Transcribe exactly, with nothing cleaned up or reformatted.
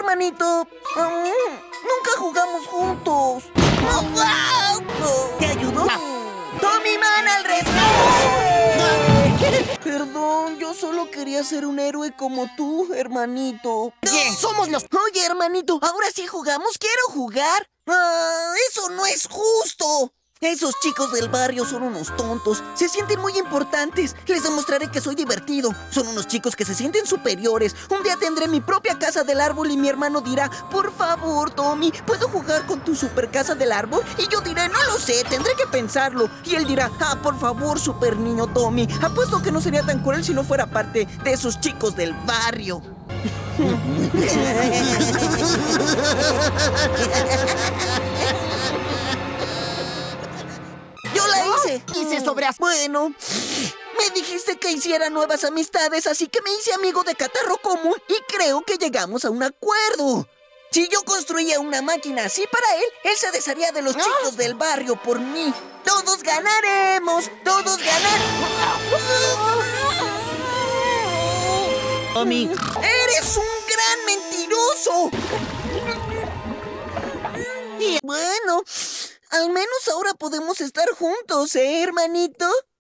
hermanito. Mm, nunca jugamos juntos. ¿Te ayudó? ¡Tommy Man al rescate! Perdón, yo solo quería ser un héroe como tú, hermanito. Oye, somos los... Oye, hermanito, ¿ahora sí jugamos? ¡Quiero jugar! ¡Ah, eso no es justo! Esos chicos del barrio son unos tontos. Se sienten muy importantes. Les demostraré que soy divertido. Son unos chicos que se sienten superiores. Un día tendré mi propia casa del árbol y mi hermano dirá: por favor, Tommy, ¿puedo jugar con tu super casa del árbol? Y yo diré: no lo sé, tendré que pensarlo. Y él dirá: ah, por favor, super niño Tommy. Apuesto que no sería tan cruel si no fuera parte de esos chicos del barrio. ¡Yo la hice! Hice sobre... Bueno, me dijiste que hiciera nuevas amistades, así que me hice amigo de Catarro Común y creo que llegamos a un acuerdo. Si yo construía una máquina así para él, él se desharía de los chicos del barrio por mí. ¡Todos ganaremos! ¡Todos ganaremos! Tommy. ¡Eres un gran mentiroso! Y bueno, al menos ahora podemos estar juntos, ¿eh, hermanito?